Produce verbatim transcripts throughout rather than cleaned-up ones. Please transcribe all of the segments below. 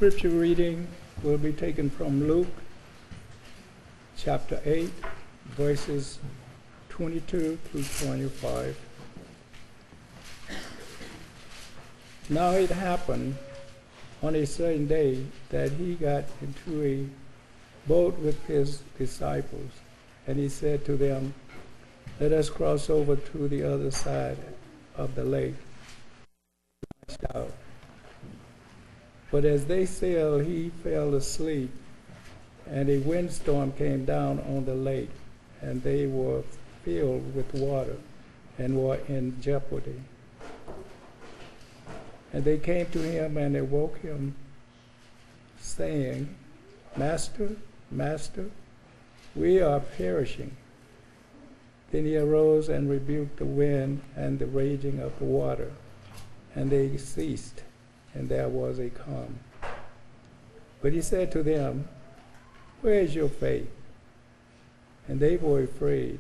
scripture reading will be taken from Luke chapter eight, verses twenty-two through twenty-five. Now it happened on a certain day that he got into a boat with his disciples, and he said to them, "Let us cross over to the other side of the lake." Out. But as they sailed, he fell asleep, and a windstorm came down on the lake, and they were filled with water and were in jeopardy. And they came to him and awoke him, saying, "Master, Master, we are perishing." Then he arose and rebuked the wind and the raging of the water, and they ceased, and there was a calm. But he said to them, "Where is your faith?" And they were afraid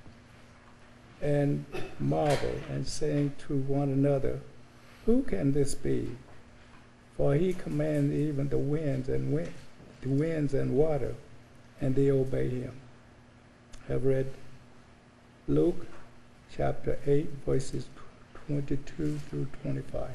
and marveled, and saying to one another, "Who can this be? For he commands even the winds and wind, the winds and water, and they obey him." I have read Luke chapter eight, verses twenty-two through twenty-five.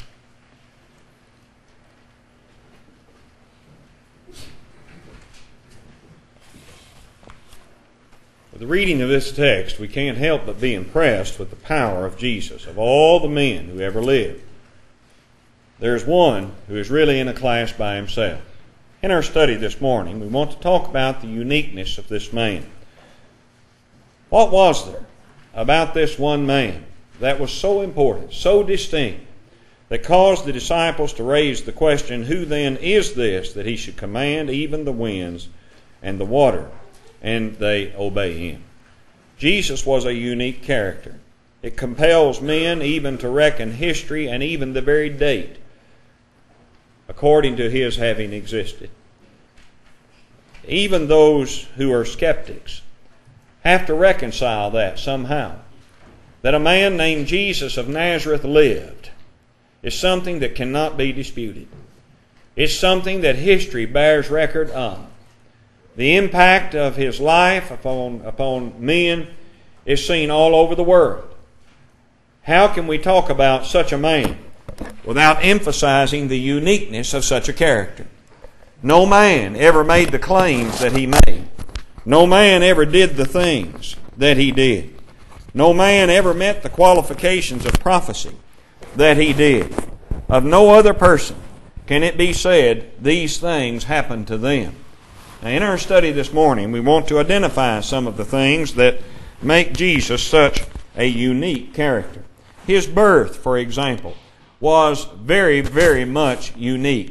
With the reading of this text, we can't help but be impressed with the power of Jesus. Of all the men who ever lived, there's one who is really in a class by himself. In our study this morning, we want to talk about the uniqueness of this man. What was there about this one man that was so important, so distinct, that caused the disciples to raise the question, who then is this that he should command even the winds and the water, and they obey him? Jesus was a unique character. It compels men even to reckon history and even the very date according to his having existed. Even those who are skeptics have to reconcile that somehow. That a man named Jesus of Nazareth lived is something that cannot be disputed. It's something that history bears record of. The impact of his life upon, upon men is seen all over the world. How can we talk about such a man without emphasizing the uniqueness of such a character? No man ever made the claims that he made. No man ever did the things that he did. No man ever met the qualifications of prophecy that he did. Of no other person can it be said these things happened to them. Now, in our study this morning, we want to identify some of the things that make Jesus such a unique character. His birth, for example, was very, very much unique.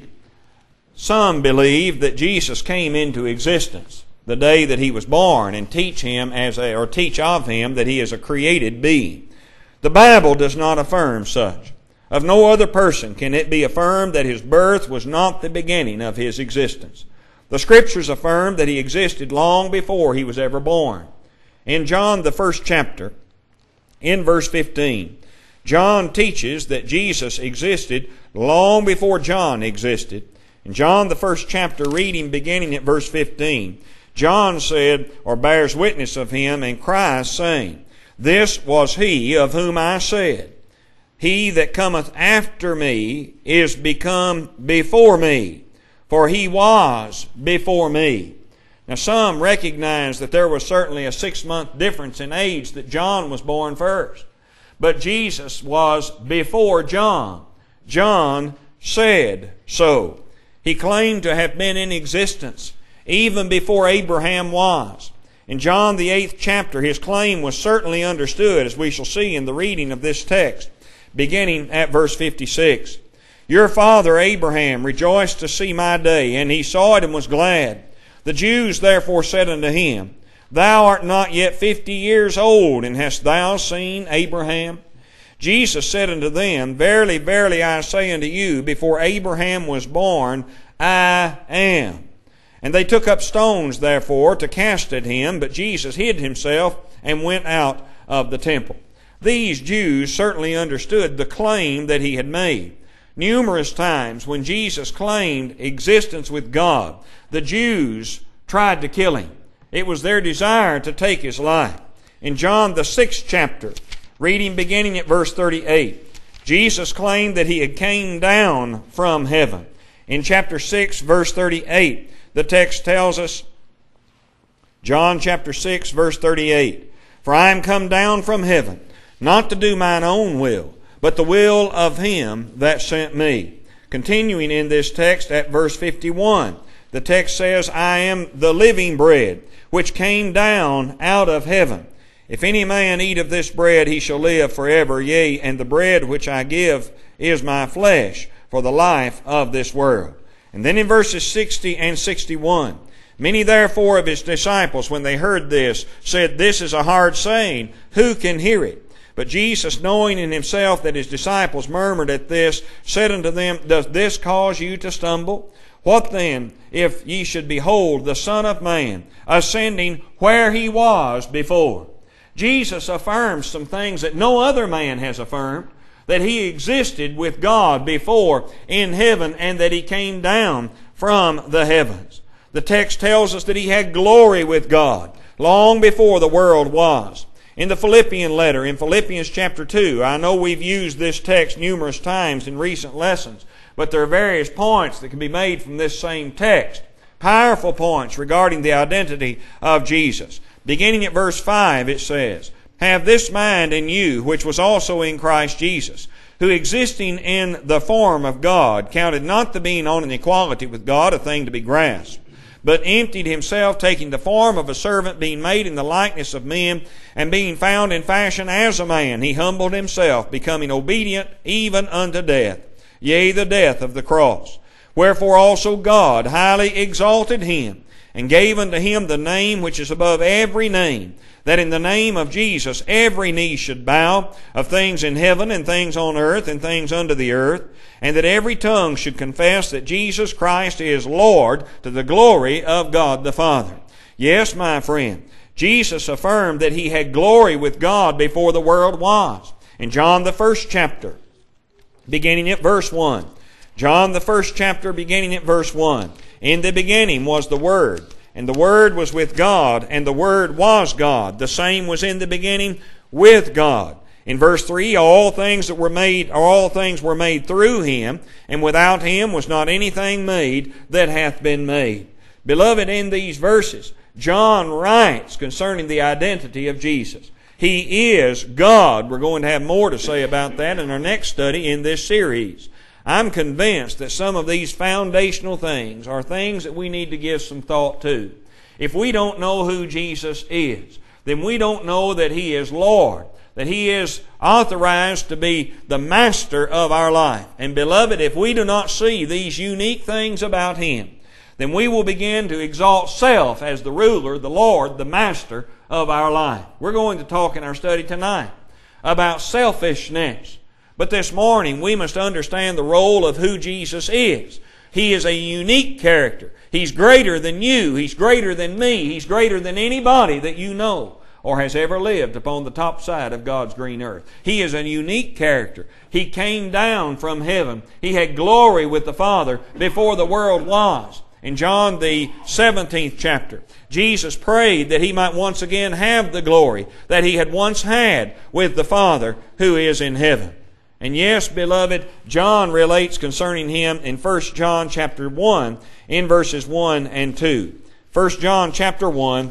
Some believe that Jesus came into existence the day that he was born, and teach him as a, or teach of him that he is a created being. The Bible does not affirm such. Of no other person can it be affirmed that his birth was not the beginning of his existence. The Scriptures affirm that he existed long before he was ever born. In John, the first chapter, in verse fifteen, John teaches that Jesus existed long before John existed. In John, the first chapter, reading beginning at verse fifteen, John said, or bears witness of him, and cries, saying, "This was he of whom I said, He that cometh after me is become before me, for he was before me." Now, some recognize that there was certainly a six-month difference in age, that John was born first. But Jesus was before John. John said so. He claimed to have been in existence even before Abraham was. In John the eighth chapter, his claim was certainly understood, as we shall see in the reading of this text, beginning at verse fifty-six. "Your father Abraham rejoiced to see my day, and he saw it and was glad. The Jews therefore said unto him, Thou art not yet fifty years old, and hast thou seen Abraham? Jesus said unto them, Verily, verily, I say unto you, before Abraham was born, I am. And they took up stones, therefore, to cast at him, but Jesus hid himself and went out of the temple. These Jews certainly understood the claim that he had made. Numerous times when Jesus claimed existence with God, the Jews tried to kill him. It was their desire to take his life. In John the sixth chapter, reading beginning at verse thirty-eight, Jesus claimed that he had came down from heaven. In chapter six, verse thirty-eight, the text tells us, John chapter six, verse thirty-eight, "For I am come down from heaven, not to do mine own will, but the will of him that sent me." Continuing in this text at verse fifty-one, the text says, "I am the living bread, which came down out of heaven. If any man eat of this bread, he shall live forever. Yea, and the bread which I give is my flesh, for the life of this world." And then in verses sixty and sixty-one, "Many therefore of his disciples, when they heard this, said, This is a hard saying, who can hear it? But Jesus, knowing in himself that his disciples murmured at this, said unto them, Does this cause you to stumble? What then, if ye should behold the Son of Man ascending where he was before?" Jesus affirms some things that no other man has affirmed, that he existed with God before in heaven and that he came down from the heavens. The text tells us that he had glory with God long before the world was. In the Philippian letter, in Philippians chapter two, I know we've used this text numerous times in recent lessons, but there are various points that can be made from this same text. Powerful points regarding the identity of Jesus. Beginning at verse five, it says, "Have this mind in you, which was also in Christ Jesus, who existing in the form of God, counted not the being on an equality with God a thing to be grasped, but emptied himself, taking the form of a servant, being made in the likeness of men, and being found in fashion as a man, he humbled himself, becoming obedient even unto death, yea, the death of the cross. Wherefore also God highly exalted him, and gave unto him the name which is above every name, that in the name of Jesus every knee should bow, of things in heaven and things on earth and things under the earth, and that every tongue should confess that Jesus Christ is Lord, to the glory of God the Father." Yes, my friend, Jesus affirmed that he had glory with God before the world was. In John the first chapter, beginning at verse one, John the first chapter, beginning at verse one, "In the beginning was the Word, and the Word was with God, and the Word was God. The same was in the beginning with God." In verse three, all things that were made, or all things were made through him, and without him was not anything made that hath been made. Beloved, in these verses, John writes concerning the identity of Jesus. He is God. We're going to have more to say about that in our next study in this series. I'm convinced that some of these foundational things are things that we need to give some thought to. If we don't know who Jesus is, then we don't know that he is Lord, that he is authorized to be the master of our life. And beloved, if we do not see these unique things about him, then we will begin to exalt self as the ruler, the Lord, the master of our life. We're going to talk in our study tonight about selfishness. But this morning we must understand the role of who Jesus is. He is a unique character. He's greater than you. He's greater than me. He's greater than anybody that you know or has ever lived upon the top side of God's green earth. He is a unique character. He came down from heaven. He had glory with the Father before the world was. In John the seventeenth chapter, Jesus prayed that he might once again have the glory that he had once had with the Father who is in heaven. And yes, beloved, John relates concerning him in First John chapter one in verses one and two. First John chapter one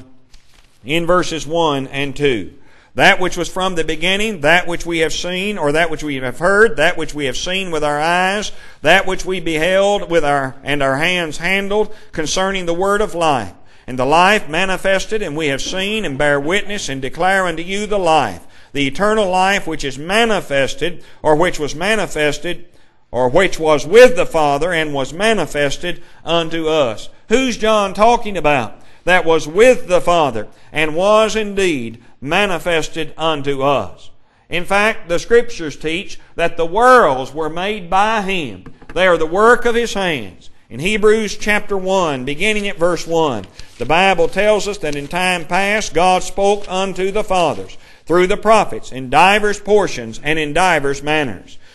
in verses one and two. "That which was from the beginning, that which we have seen, or that which we have heard, that which we have seen with our eyes, that which we beheld with our and our hands handled, concerning the word of life. And the life manifested, and we have seen, and bear witness, and declare unto you the life, the eternal life which is manifested, or which was manifested, or which was with the Father, and was manifested unto us." Who's John talking about? That was with the Father, and was indeed manifested unto us. In fact, the Scriptures teach that the worlds were made by him. They are the work of his hands. In Hebrews chapter one, beginning at verse one, the Bible tells us that in time past God spoke unto the fathers through the prophets in divers portions and in divers manners.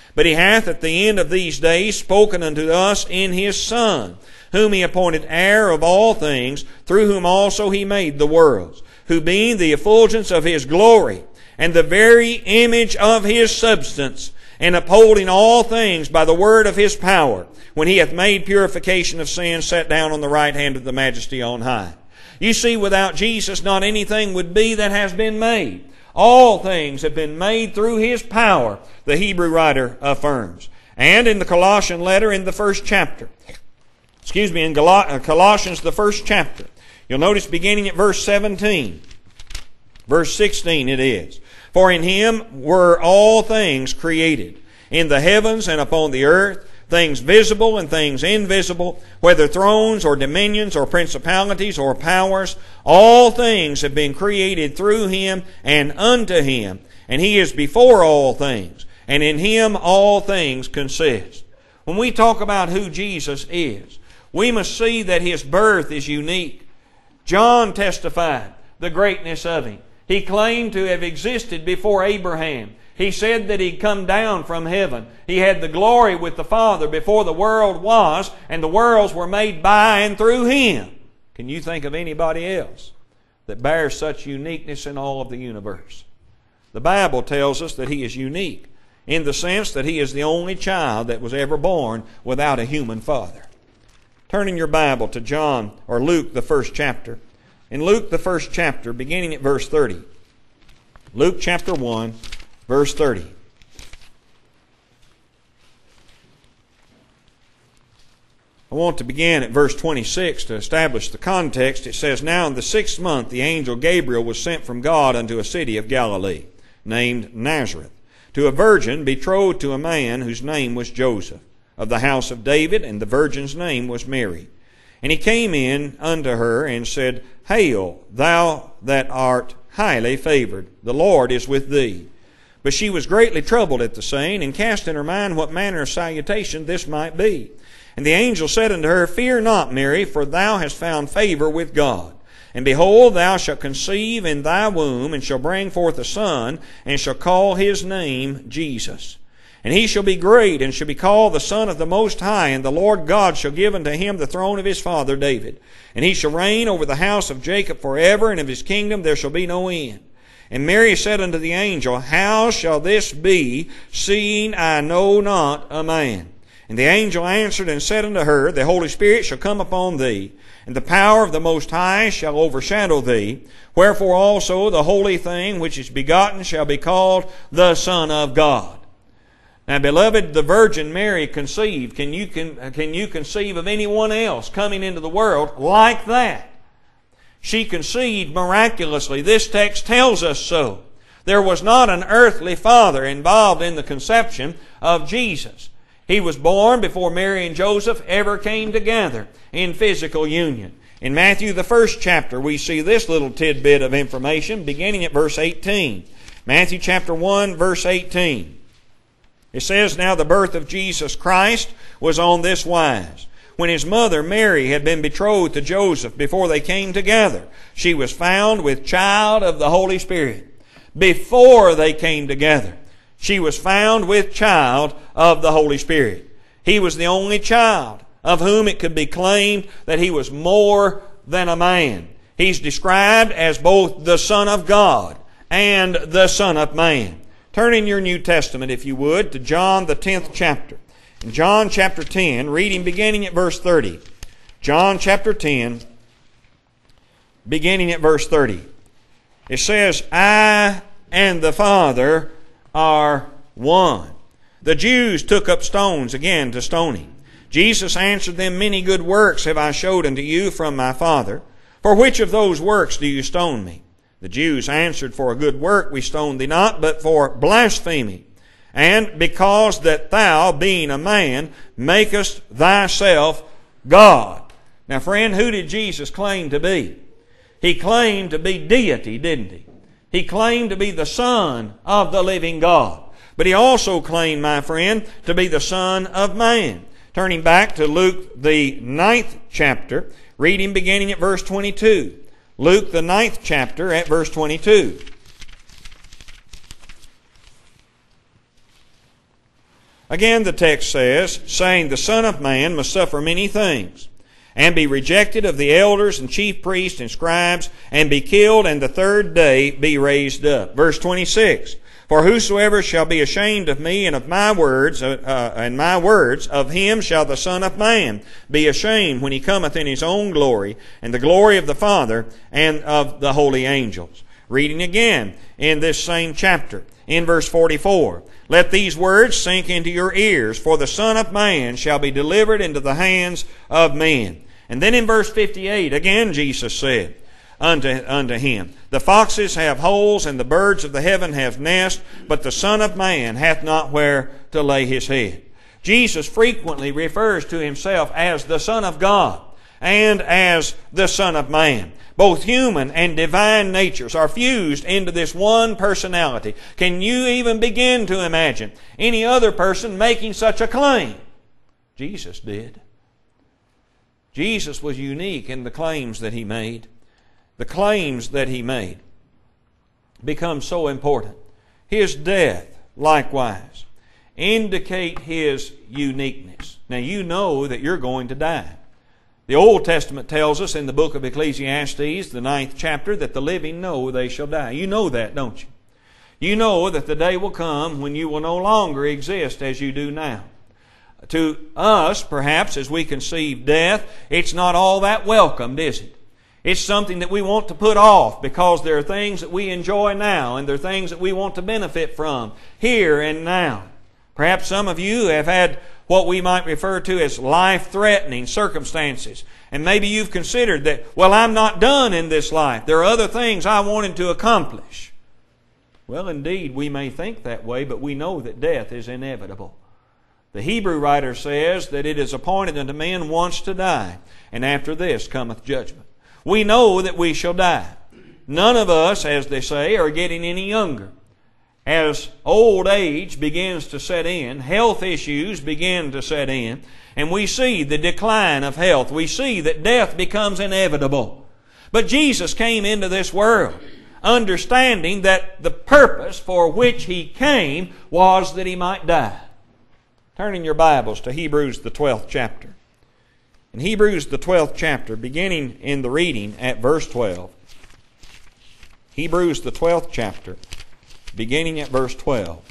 But He hath at the end of these days spoken unto us in His Son, whom He appointed heir of all things, through whom also He made the worlds, who being the effulgence of His glory, and the very image of His substance, and upholding all things by the word of His power, when He hath made purification of sin, sat down on the right hand of the Majesty on high. You see, without Jesus, not anything would be that has been made. All things have been made through His power, the Hebrew writer affirms. And in the Colossian letter, in the first chapter, excuse me, in Colossians, the first chapter, you'll notice beginning at verse seventeen, verse sixteen it is, for in Him were all things created, in the heavens and upon the earth, things visible and things invisible, whether thrones or dominions or principalities or powers, all things have been created through Him and unto Him, and He is before all things, and in Him all things consist. When we talk about who Jesus is, we must see that His birth is unique. John testified the greatness of Him. He claimed to have existed before Abraham. He said that He'd come down from heaven. He had the glory with the Father before the world was, and the worlds were made by and through Him. Can you think of anybody else that bears such uniqueness in all of the universe? The Bible tells us that He is unique in the sense that He is the only child that was ever born without a human father. Turn in your Bible to John or Luke, the first chapter. In Luke, the first chapter, beginning at verse thirty. Luke chapter one, verse thirty. I want to begin at verse twenty-six to establish the context. It says, Now in the sixth month the angel Gabriel was sent from God unto a city of Galilee, named Nazareth, to a virgin betrothed to a man whose name was Joseph, of the house of David, and the virgin's name was Mary. And he came in unto her and said, Hail, thou that art highly favored, the Lord is with thee. But she was greatly troubled at the saying, and cast in her mind what manner of salutation this might be. And the angel said unto her, Fear not, Mary, for thou hast found favor with God. And behold, thou shalt conceive in thy womb, and shall bring forth a son, and shall call his name Jesus. And he shall be great, and shall be called the Son of the Most High, and the Lord God shall give unto him the throne of his father David. And he shall reign over the house of Jacob forever, and of his kingdom there shall be no end. And Mary said unto the angel, How shall this be, seeing I know not a man? And the angel answered and said unto her, The Holy Spirit shall come upon thee, and the power of the Most High shall overshadow thee. Wherefore also the holy thing which is begotten shall be called the Son of God. Now, beloved, the Virgin Mary conceived. Can you, can, can you conceive of anyone else coming into the world like that? She conceived miraculously. This text tells us so. There was not an earthly father involved in the conception of Jesus. He was born before Mary and Joseph ever came together in physical union. In Matthew, the first chapter, we see this little tidbit of information beginning at verse eighteen. Matthew chapter one, verse eighteen. It says, Now the birth of Jesus Christ was on this wise. When his mother Mary had been betrothed to Joseph before they came together, she was found with child of the Holy Spirit. Before they came together, she was found with child of the Holy Spirit. He was the only child of whom it could be claimed that he was more than a man. He's described as both the Son of God and the Son of Man. Turn in your New Testament, if you would, to John the tenth chapter. In John chapter ten, reading beginning at verse thirty. John chapter ten, beginning at verse thirty. It says, I and the Father are one. The Jews took up stones again to stone him. Jesus answered them, Many good works have I showed unto you from my Father. For which of those works do you stone me? The Jews answered, For a good work we stone thee not, but for blasphemy. And because that thou, being a man, makest thyself God. Now, friend, who did Jesus claim to be? He claimed to be deity, didn't he? He claimed to be the Son of the living God. But he also claimed, my friend, to be the Son of Man. Turning back to Luke, the ninth chapter, reading beginning at verse twenty-two. Luke, the ninth chapter, at verse twenty-two. Again, the text says, saying, the Son of Man must suffer many things, and be rejected of the elders and chief priests and scribes, and be killed, and the third day be raised up. Verse twenty-six, for whosoever shall be ashamed of me and of my words, uh, uh, and my words, of him shall the Son of Man be ashamed when he cometh in his own glory, and the glory of the Father and of the holy angels. Reading again in this same chapter, in verse forty-four, let these words sink into your ears, for the Son of Man shall be delivered into the hands of men. And then in verse fifty-eight, again Jesus said unto, unto him, the foxes have holes, and the birds of the heaven have nests, but the Son of Man hath not where to lay his head. Jesus frequently refers to himself as the Son of God and as the Son of Man. Both human and divine natures are fused into this one personality. Can you even begin to imagine any other person making such a claim? Jesus did. Jesus was unique in the claims that he made. The claims that he made become so important. His death, likewise, indicate his uniqueness. Now you know that you're going to die. The Old Testament tells us in the book of Ecclesiastes, the ninth chapter, that the living know they shall die. You know that, don't you? You know that the day will come when you will no longer exist as you do now. To us, perhaps, as we conceive death, it's not all that welcomed, is it? It's something that we want to put off because there are things that we enjoy now and there are things that we want to benefit from here and now. Perhaps some of you have had what we might refer to as life-threatening circumstances. And maybe you've considered that, well, I'm not done in this life. There are other things I wanted to accomplish. Well, indeed, we may think that way, but we know that death is inevitable. The Hebrew writer says that it is appointed unto men once to die, and after this cometh judgment. We know that we shall die. None of us, as they say, are getting any younger. As old age begins to set in, health issues begin to set in, and we see the decline of health. We see that death becomes inevitable. But Jesus came into this world understanding that the purpose for which He came was that He might die. Turn in your Bibles to Hebrews the twelfth chapter. In Hebrews the twelfth chapter, beginning in the reading at verse twelve. Hebrews the twelfth chapter, beginning at verse twelve.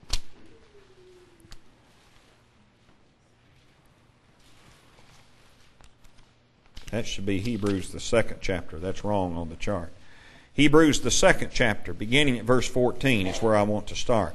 That should be Hebrews the second chapter. That's wrong on the chart. Hebrews the second chapter, beginning at verse fourteen, is where I want to start.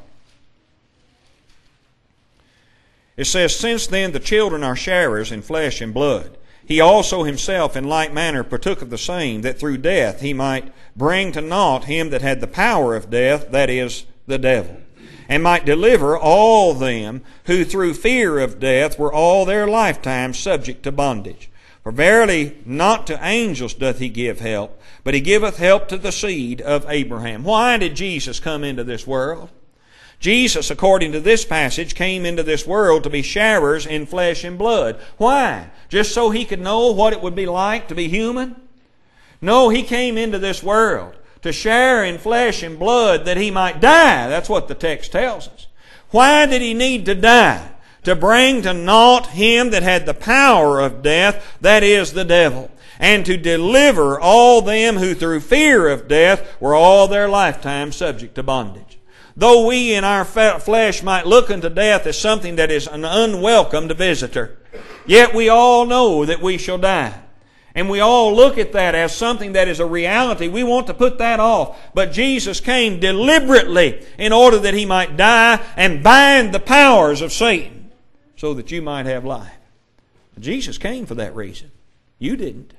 It says, Since then the children are sharers in flesh and blood, He also Himself in like manner partook of the same, that through death He might bring to naught him that had the power of death, that is, the devil, and might deliver all them who through fear of death were all their lifetime subject to bondage. For verily not to angels doth He give help, but He giveth help to the seed of Abraham. Why did Jesus come into this world? Jesus, according to this passage, came into this world to be sharers in flesh and blood. Why? Just so He could know what it would be like to be human? No, He came into this world to share in flesh and blood that He might die. That's what the text tells us. Why did He need to die? To bring to naught him that had the power of death, that is, the devil, and to deliver all them who through fear of death were all their lifetime subject to bondage. Though we in our flesh might look unto death as something that is an unwelcomed visitor, yet we all know that we shall die. And we all look at that as something that is a reality. We want to put that off. But Jesus came deliberately in order that He might die and bind the powers of Satan so that you might have life. Jesus came for that reason. You didn't.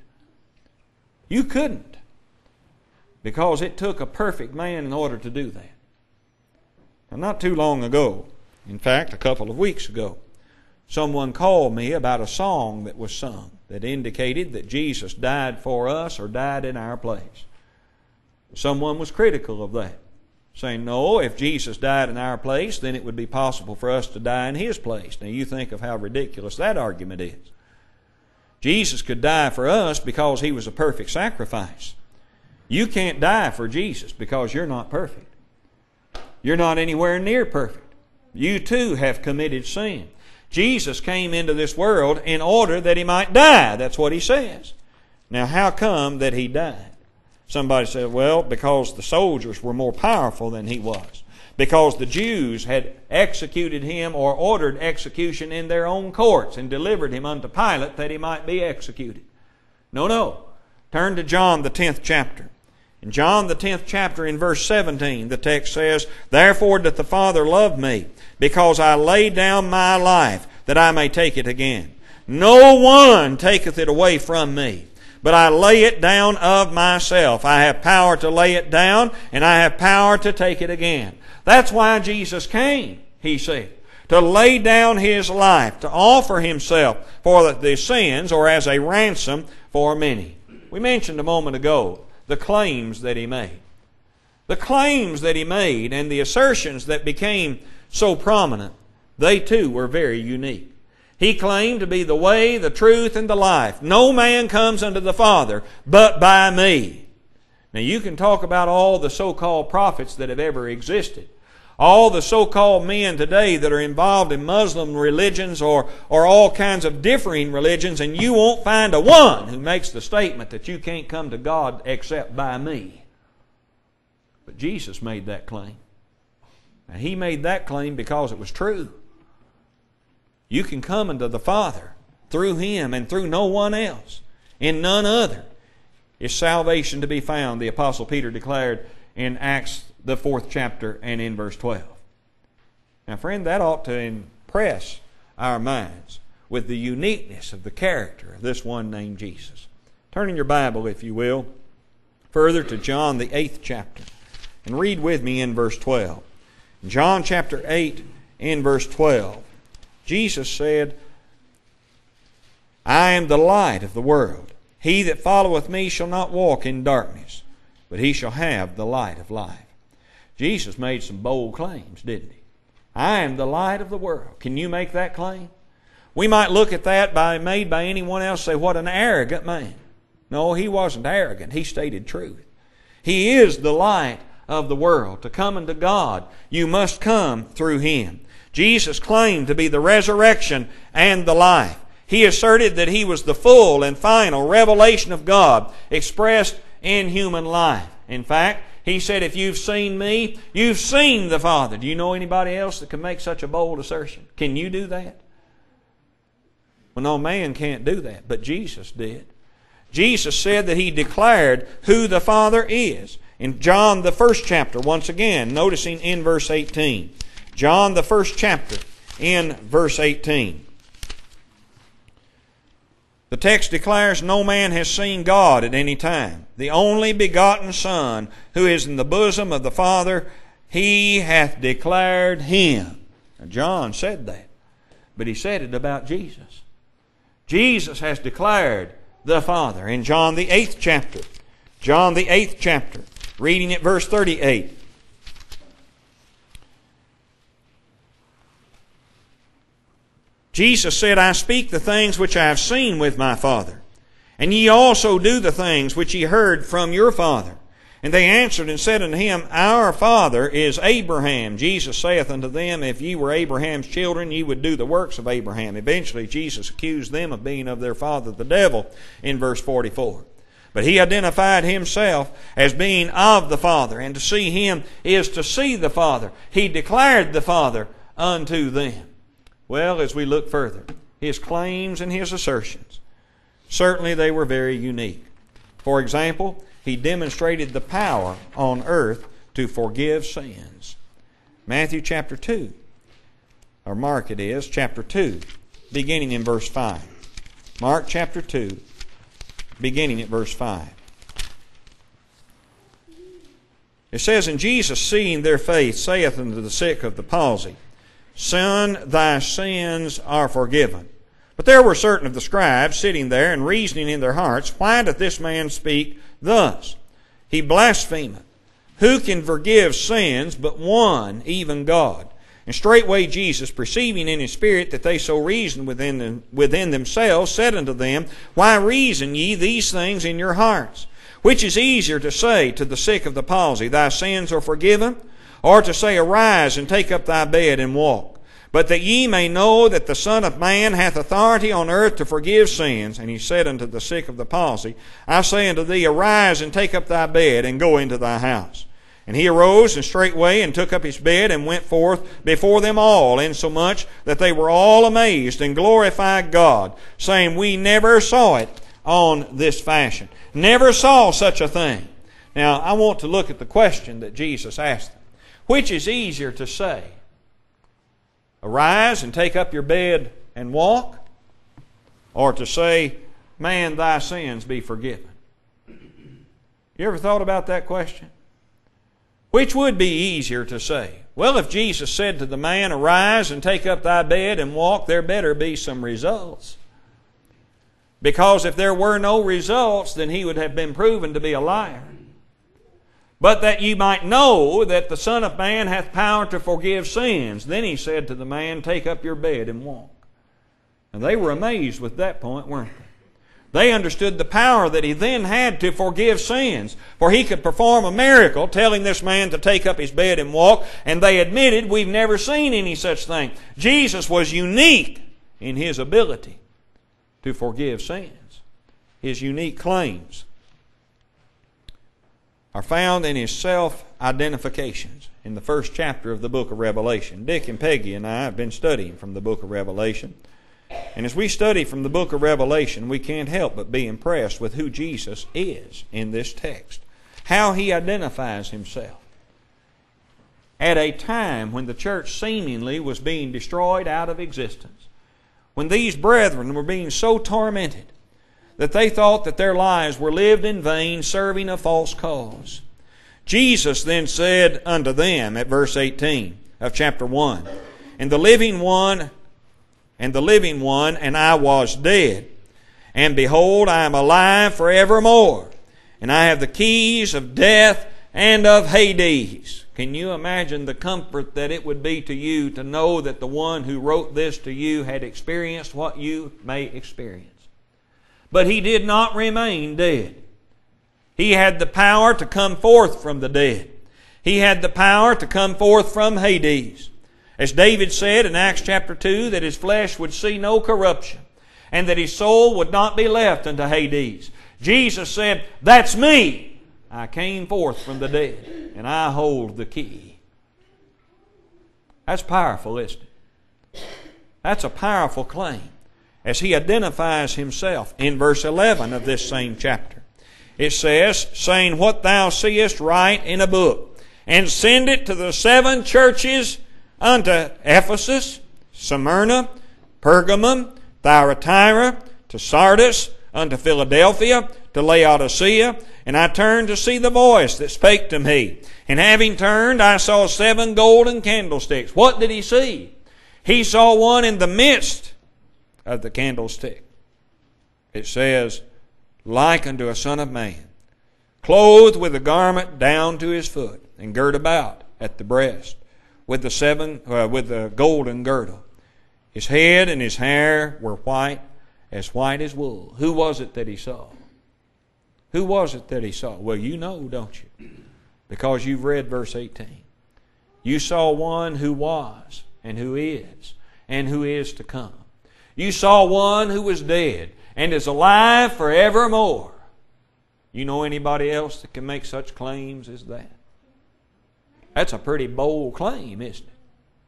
You couldn't. Because it took a perfect man in order to do that. Now, not too long ago, in fact, a couple of weeks ago, someone called me about a song that was sung that indicated that Jesus died for us or died in our place. Someone was critical of that, saying, no, if Jesus died in our place, then it would be possible for us to die in His place. Now you think of how ridiculous that argument is. Jesus could die for us because He was a perfect sacrifice. You can't die for Jesus because you're not perfect. You're not anywhere near perfect. You too have committed sin. Jesus came into this world in order that He might die. That's what He says. Now, how come that He died? Somebody said, well, because the soldiers were more powerful than He was. Because the Jews had executed Him or ordered execution in their own courts and delivered Him unto Pilate that He might be executed. No, no. Turn to John the tenth chapter. In John the tenth chapter in verse seventeen, the text says, Therefore doth the Father love me, because I lay down my life, that I may take it again. No one taketh it away from me, but I lay it down of myself. I have power to lay it down, and I have power to take it again. That's why Jesus came, He said, to lay down His life, to offer Himself for the sins, or as a ransom for many. We mentioned a moment ago the claims that He made. The claims that He made and the assertions that became so prominent, they too were very unique. He claimed to be the way, the truth, and the life. No man comes unto the Father but by me. Now you can talk about all the so-called prophets that have ever existed. All the so-called men today that are involved in Muslim religions or, or all kinds of differing religions, and you won't find a one who makes the statement that you can't come to God except by me. But Jesus made that claim. And He made that claim because it was true. You can come unto the Father through Him and through no one else. In none other is salvation to be found, the Apostle Peter declared in Acts the fourth chapter and in verse twelve. Now, friend, that ought to impress our minds with the uniqueness of the character of this one named Jesus. Turn in your Bible, if you will, further to John the eighth chapter and read with me in verse twelve. In John chapter eight in verse twelve, Jesus said, I am the light of the world. He that followeth me shall not walk in darkness, but he shall have the light of life. Jesus made some bold claims, didn't He? I am the light of the world. Can you make that claim? We might look at that by made by anyone else and say, what an arrogant man. No, He wasn't arrogant. He stated truth. He is the light of the world. To come unto God, you must come through Him. Jesus claimed to be the resurrection and the life. He asserted that He was the full and final revelation of God expressed in human life. In fact, He said, if you've seen me, you've seen the Father. Do you know anybody else that can make such a bold assertion? Can you do that? Well, no, man can't do that, but Jesus did. Jesus said that He declared who the Father is. In John the first chapter, once again, noticing in verse eighteen. John the first chapter in verse eighteen. The text declares, no man has seen God at any time. The only begotten Son, who is in the bosom of the Father, He hath declared Him. Now, John said that, but he said it about Jesus. Jesus has declared the Father. In John the eighth chapter, John the eighth chapter, reading at verse thirty-eight. Jesus said, I speak the things which I have seen with my Father, and ye also do the things which ye heard from your father. And they answered and said unto Him, Our father is Abraham. Jesus saith unto them, If ye were Abraham's children, ye would do the works of Abraham. Eventually, Jesus accused them of being of their father the devil in verse forty-four. But He identified Himself as being of the Father, and to see Him is to see the Father. He declared the Father unto them. Well, as we look further, His claims and His assertions, certainly they were very unique. For example, He demonstrated the power on earth to forgive sins. Matthew chapter two, or Mark it is, chapter two, beginning in verse five. Mark chapter two, beginning at verse five. It says, And Jesus, seeing their faith, saith unto the sick of the palsy, Son, thy sins are forgiven. But there were certain of the scribes sitting there and reasoning in their hearts, Why doth this man speak thus? He blasphemeth. Who can forgive sins but one, even God? And straightway Jesus, perceiving in His spirit that they so reasoned within, them, within themselves, said unto them, Why reason ye these things in your hearts? Which is easier to say to the sick of the palsy, Thy sins are forgiven? or to say, Arise and take up thy bed and walk. But that ye may know that the Son of Man hath authority on earth to forgive sins. And he said unto the sick of the palsy, I say unto thee, Arise and take up thy bed and go into thy house. And he arose and straightway and took up his bed and went forth before them all, insomuch that they were all amazed and glorified God, saying, We never saw it on this fashion. Never saw such a thing. Now, I want to look at the question that Jesus asked them. Which is easier to say? Arise and take up your bed and walk? Or to say, Man, thy sins be forgiven? You ever thought about that question? Which would be easier to say? Well, if Jesus said to the man, Arise and take up thy bed and walk, there better be some results. Because if there were no results, then he would have been proven to be a liar. But that you might know that the Son of Man hath power to forgive sins. Then he said to the man, Take up your bed and walk. And they were amazed with that point, weren't they? They understood the power that he then had to forgive sins. For he could perform a miracle telling this man to take up his bed and walk. And they admitted, We've never seen any such thing. Jesus was unique in his ability to forgive sins. His unique claims are found in his self-identifications in the first chapter of the book of Revelation. Dick and Peggy and I have been studying from the book of Revelation. And as we study from the book of Revelation, we can't help but be impressed with who Jesus is in this text. How he identifies himself. At a time when the church seemingly was being destroyed out of existence. When these brethren were being so tormented that they thought that their lives were lived in vain, serving a false cause. Jesus then said unto them at verse eighteen of chapter one, And the living one, and the living one, and I was dead. And behold, I am alive forevermore. And I have the keys of death and of Hades. Can you imagine the comfort that it would be to you to know that the one who wrote this to you had experienced what you may experience? But he did not remain dead. He had the power to come forth from the dead. He had the power to come forth from Hades. As David said in Acts chapter two, that his flesh would see no corruption, and that his soul would not be left unto Hades. Jesus said, That's me. I came forth from the dead, and I hold the key. That's powerful, isn't it? That's a powerful claim. As he identifies himself in verse eleven of this same chapter. It says, saying, What thou seest write in a book, and send it to the seven churches unto Ephesus, Smyrna, Pergamum, Thyatira, to Sardis, unto Philadelphia, to Laodicea. And I turned to see the voice that spake to me. And having turned, I saw seven golden candlesticks. What did he see? He saw one in the midst of the candlestick. It says, Like unto a son of man, clothed with a garment down to his foot, and girt about at the breast, with the seven, uh, with the golden girdle. His head and his hair were white, as white as wool. Who was it that he saw? Who was it that he saw? Well, you know, don't you? Because you've read verse eighteen. You saw one who was, and who is, and who is to come. You saw one who was dead and is alive forevermore. You know anybody else that can make such claims as that? That's a pretty bold claim, isn't it?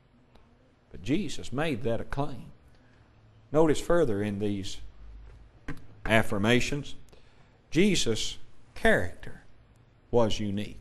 But Jesus made that a claim. Notice further in these affirmations, Jesus' character was unique.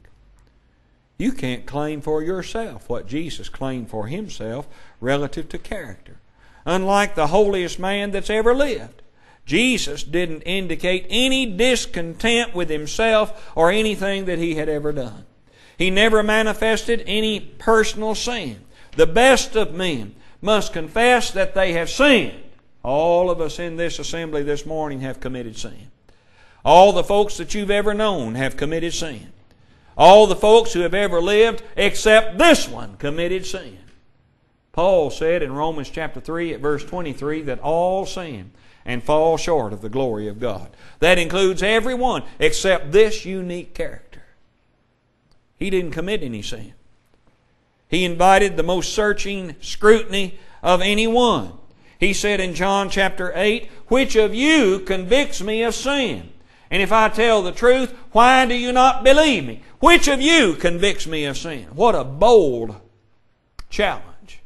You can't claim for yourself what Jesus claimed for himself relative to character. Unlike the holiest man that's ever lived, Jesus didn't indicate any discontent with himself or anything that he had ever done. He never manifested any personal sin. The best of men must confess that they have sinned. All of us in this assembly this morning have committed sin. All the folks that you've ever known have committed sin. All the folks who have ever lived except this one committed sin. Paul said in Romans chapter three at verse twenty-three that all sin and fall short of the glory of God. That includes everyone except this unique character. He didn't commit any sin. He invited the most searching scrutiny of anyone. He said in John chapter eight, "Which of you convicts me of sin? And if I tell the truth, why do you not believe me? Which of you convicts me of sin?" What a bold challenge.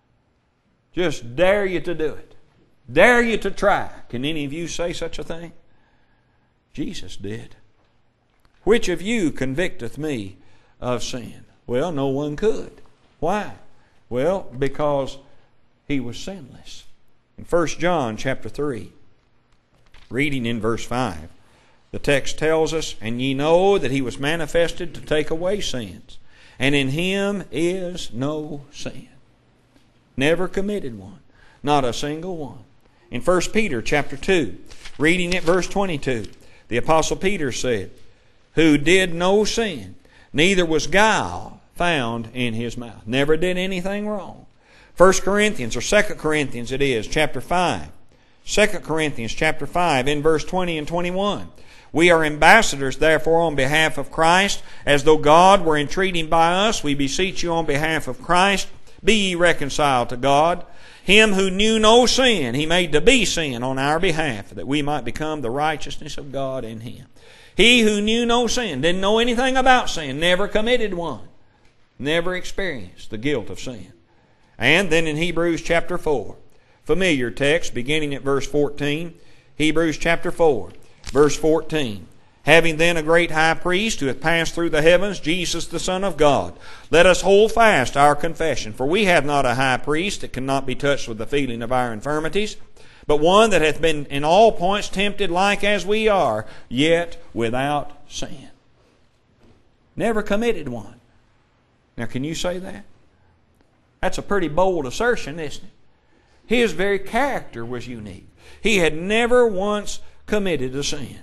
Just dare you to do it. Dare you to try. Can any of you say such a thing? Jesus did. "Which of you convicteth me of sin?" Well, no one could. Why? Well, because He was sinless. In First John chapter three, reading in verse five, the text tells us, "And ye know that He was manifested to take away sins, and in Him is no sin." Never committed one. Not a single one. In First Peter chapter two, reading at verse twenty-two, the Apostle Peter said, "Who did no sin, neither was guile found in His mouth." Never did anything wrong. First Corinthians, or Second Corinthians it is, chapter five. Second Corinthians chapter five, in verse twenty and twenty-one. "We are ambassadors, therefore, on behalf of Christ, as though God were entreating by us. We beseech you on behalf of Christ, be ye reconciled to God. Him who knew no sin, He made to be sin on our behalf, that we might become the righteousness of God in Him." He who knew no sin, didn't know anything about sin, never committed one, never experienced the guilt of sin. And then in Hebrews chapter four, familiar text beginning at verse fourteen, Hebrews chapter four, verse fourteen. "Having then a great high priest who hath passed through the heavens, Jesus the Son of God, let us hold fast our confession. For we have not a high priest that cannot be touched with the feeling of our infirmities, but one that hath been in all points tempted like as we are, yet without sin." Never committed one. Now can you say that? That's a pretty bold assertion, isn't it? His very character was unique. He had never once committed a sin.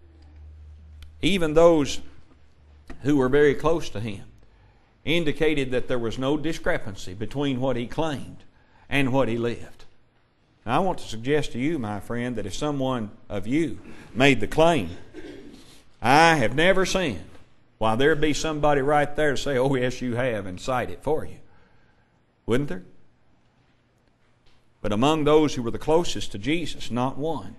Even those who were very close to Him indicated that there was no discrepancy between what He claimed and what He lived. Now, I want to suggest to you, my friend, that if someone of you made the claim, "I have never sinned," why, there'd be somebody right there to say, "Oh, yes, you have," and cite it for you. Wouldn't there? But among those who were the closest to Jesus, not one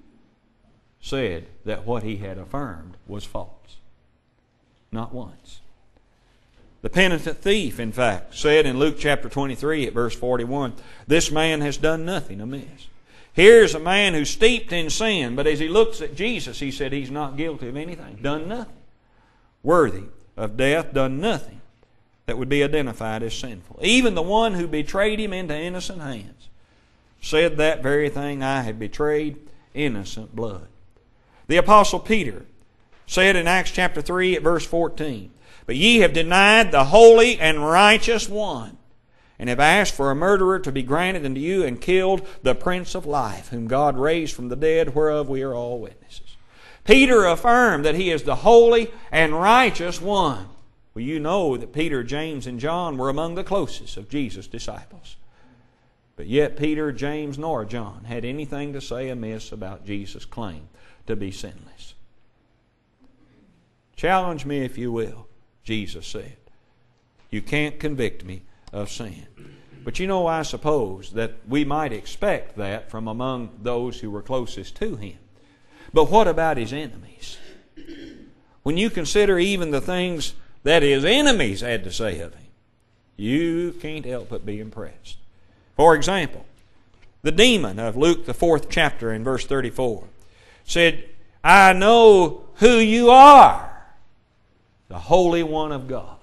said that what He had affirmed was false. Not once. The penitent thief, in fact, said in Luke chapter twenty-three at verse forty-one, "This man has done nothing amiss." Here's a man who's steeped in sin, but as he looks at Jesus, he said he's not guilty of anything. Done nothing. Worthy of death, done nothing that would be identified as sinful. Even the one who betrayed Him into innocent hands said that very thing, "I have betrayed innocent blood." The Apostle Peter said in Acts chapter three at verse fourteen, "But ye have denied the holy and righteous one, and have asked for a murderer to be granted unto you, and killed the Prince of Life, whom God raised from the dead, whereof we are all witnesses." Peter affirmed that he is the holy and righteous one. Well, you know that Peter, James, and John were among the closest of Jesus' disciples. But yet Peter, James, nor John had anything to say amiss about Jesus' claim to be sinless. "Challenge me if you will," Jesus said. "You can't convict me of sin." But you know, I suppose that we might expect that from among those who were closest to Him. But what about His enemies? When you consider even the things that His enemies had to say of Him, you can't help but be impressed. For example, the demon of Luke the fourth chapter in verse thirty-four said, "I know who you are, the Holy One of God."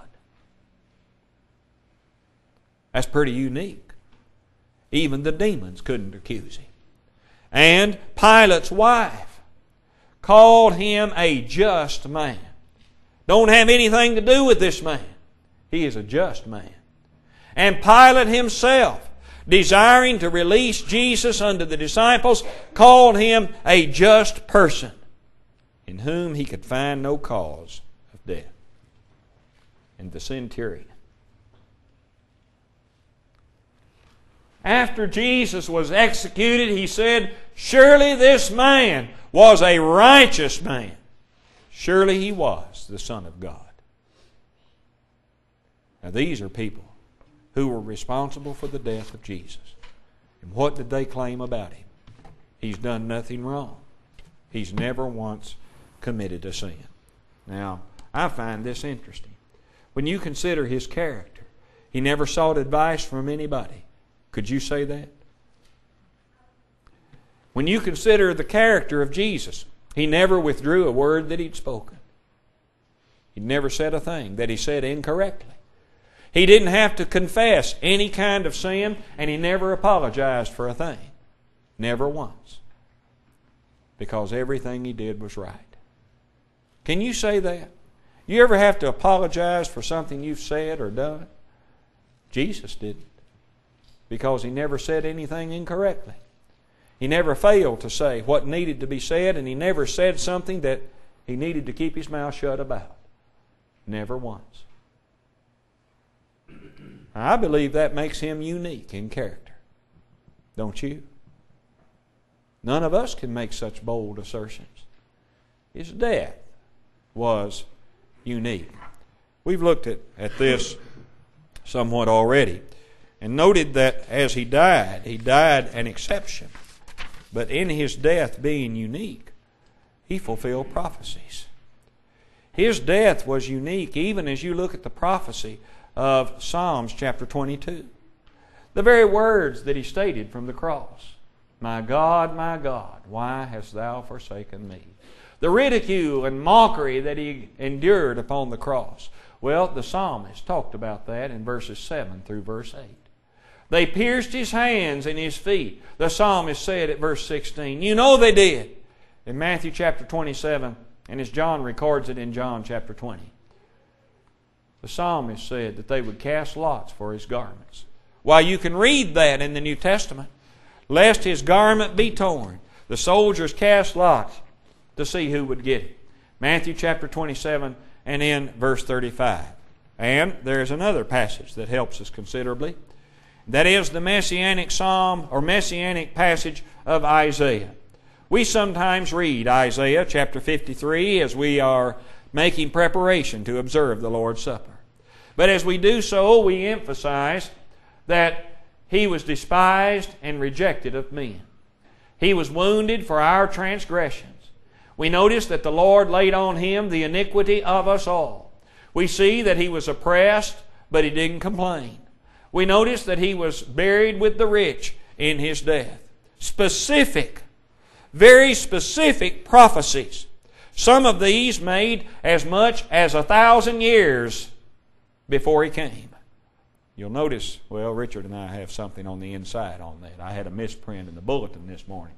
That's pretty unique. Even the demons couldn't accuse Him. And Pilate's wife called Him a just man. Don't have anything to do with this man. He is a just man. And Pilate himself, desiring to release Jesus unto the disciples, called Him a just person, in whom he could find no cause of death. And the centurion, after Jesus was executed, he said, "Surely this man was a righteous man. Surely He was the Son of God." Now these are people who were responsible for the death of Jesus. And what did they claim about him? He's done nothing wrong. He's never once committed a sin. Now, I find this interesting. When you consider his character, he never sought advice from anybody. Could you say that? When you consider the character of Jesus, he never withdrew a word that he'd spoken. He never said a thing that he said incorrectly. He didn't have to confess any kind of sin, and he never apologized for a thing. Never once. Because everything he did was right. Can you say that? You ever have to apologize for something you've said or done? Jesus didn't. Because he never said anything incorrectly. He never failed to say what needed to be said, and he never said something that he needed to keep his mouth shut about. Never once. I believe that makes him unique in character. Don't you? None of us can make such bold assertions. His death was unique. We've looked at, at this somewhat already and noted that as he died, he died an exception. But in his death being unique, he fulfilled prophecies. His death was unique even as you look at the prophecy of Psalms chapter twenty-two. The very words that he stated from the cross. My God, my God, why hast thou forsaken me? The ridicule and mockery that he endured upon the cross. Well, the psalmist talked about that in verses seven through verse eight. They pierced his hands and his feet. The psalmist said at verse sixteen. You know they did. In Matthew chapter twenty-seven, and as John records it in John chapter twenty. The psalmist said that they would cast lots for his garments. While you can read that in the New Testament, lest his garment be torn, the soldiers cast lots to see who would get it. Matthew chapter twenty-seven and in verse thirty-five. And there's another passage that helps us considerably. That is the Messianic Psalm or Messianic passage of Isaiah. We sometimes read Isaiah chapter fifty-three as we are making preparation to observe the Lord's Supper. But as we do so, we emphasize that he was despised and rejected of men. He was wounded for our transgressions. We notice that the Lord laid on him the iniquity of us all. We see that he was oppressed, but he didn't complain. We notice that he was buried with the rich in his death. Specific, very specific prophecies. Some of these made as much as a thousand years before he came. You'll notice, well, Richard and I have something on the inside on that. I had a misprint in the bulletin this morning.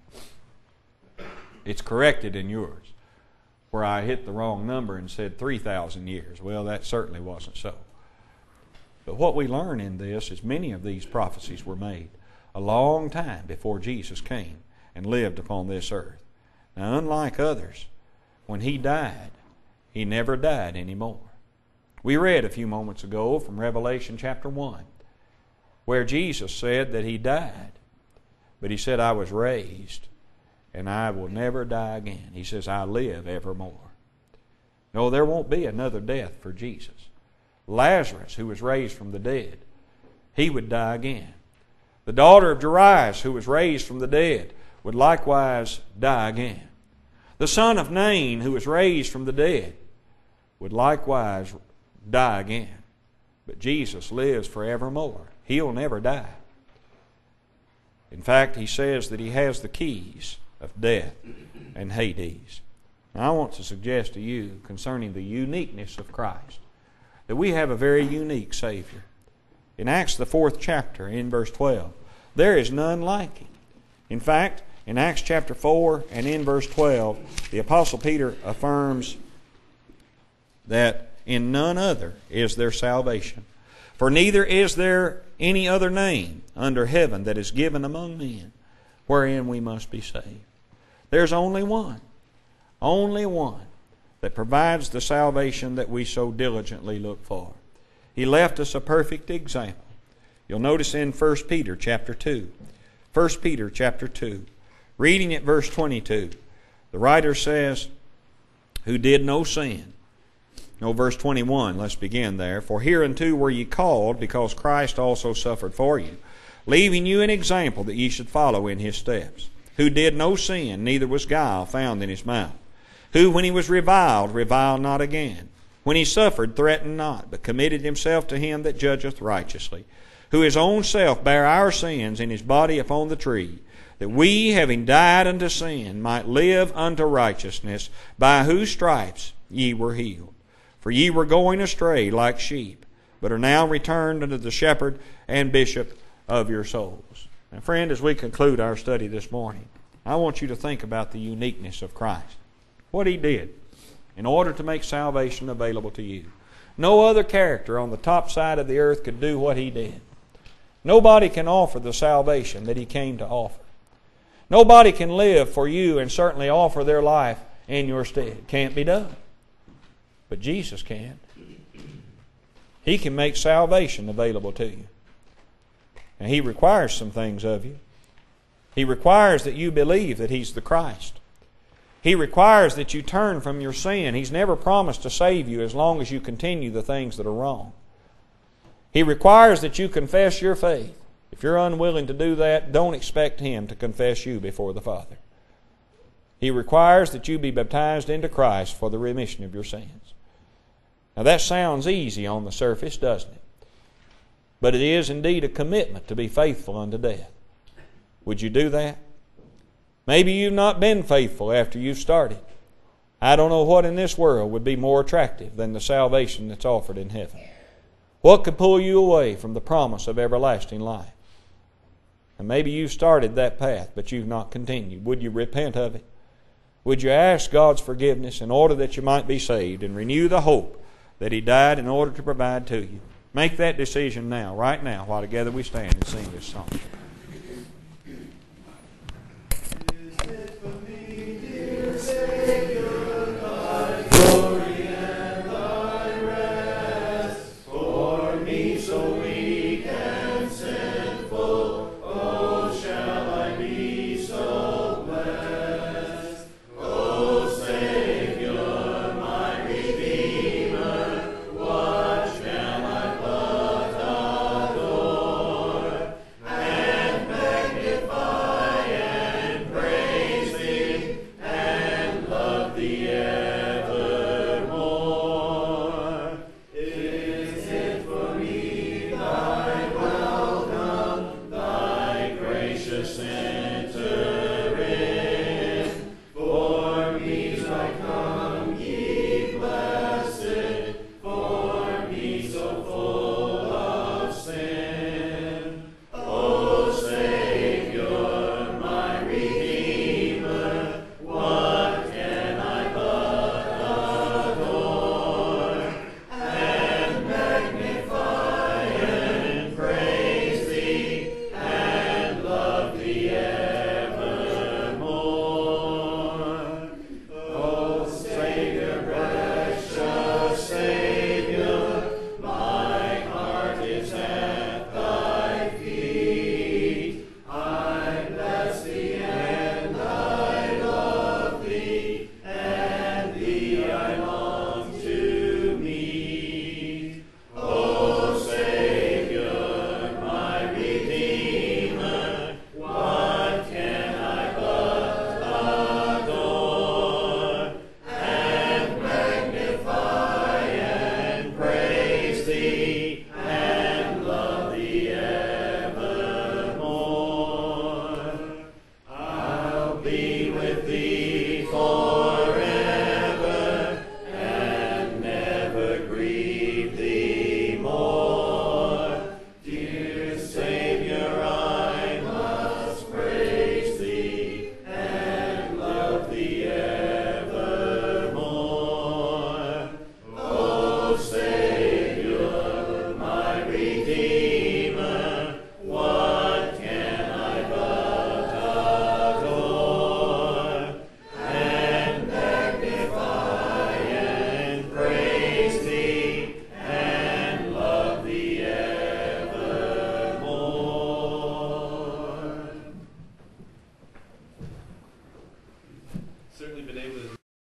It's corrected in yours, where I hit the wrong number and said three thousand years. Well, that certainly wasn't so. But what we learn in this is many of these prophecies were made a long time before Jesus came and lived upon this earth. Now, unlike others, when he died, he never died anymore. We read a few moments ago from Revelation chapter one, where Jesus said that he died, but he said, I was raised, and I will never die again. He says, I live evermore. No, there won't be another death for Jesus. Lazarus, who was raised from the dead, he would die again. The daughter of Jairus, who was raised from the dead, would likewise die again. The son of Nain, who was raised from the dead, would likewise die again. But Jesus lives forevermore. He'll never die. In fact, he says that he has the keys of death and Hades. Now, I want to suggest to you concerning the uniqueness of Christ that we have a very unique Savior. In Acts the fourth chapter, in verse twelve, there is none like him. In fact, in Acts chapter four and in verse twelve, the Apostle Peter affirms that in none other is there salvation. For neither is there any other name under heaven that is given among men wherein we must be saved. There's only one, only one that provides the salvation that we so diligently look for. He left us a perfect example. You'll notice in First Peter chapter two. First Peter chapter two. Reading at verse twenty-two. The writer says, who did no sin, No, verse twenty-one, let's begin there. For hereunto were ye called, because Christ also suffered for you, leaving you an example that ye should follow in his steps, who did no sin, neither was guile found in his mouth, who when he was reviled, reviled not again, when he suffered, threatened not, but committed himself to him that judgeth righteously, who his own self bare our sins in his body upon the tree, that we, having died unto sin, might live unto righteousness, by whose stripes ye were healed. For ye were going astray like sheep, but are now returned unto the shepherd and bishop of your souls. Now, friend, as we conclude our study this morning, I want you to think about the uniqueness of Christ. What he did in order to make salvation available to you. No other character on the top side of the earth could do what he did. Nobody can offer the salvation that he came to offer. Nobody can live for you and certainly offer their life in your stead. Can't be done. But Jesus can. He can make salvation available to you. And he requires some things of you. He requires that you believe that he's the Christ. He requires that you turn from your sin. He's never promised to save you as long as you continue the things that are wrong. He requires that you confess your faith. If you're unwilling to do that, don't expect him to confess you before the Father. He requires that you be baptized into Christ for the remission of your sins. Now that sounds easy on the surface, doesn't it? But it is indeed a commitment to be faithful unto death. Would you do that? Maybe you've not been faithful after you've started. I don't know what in this world would be more attractive than the salvation that's offered in heaven. What could pull you away from the promise of everlasting life? And maybe you've started that path, but you've not continued. Would you repent of it? Would you ask God's forgiveness in order that you might be saved and renew the hope that he died in order to provide to you? Make that decision now, right now, while together we stand and sing this song.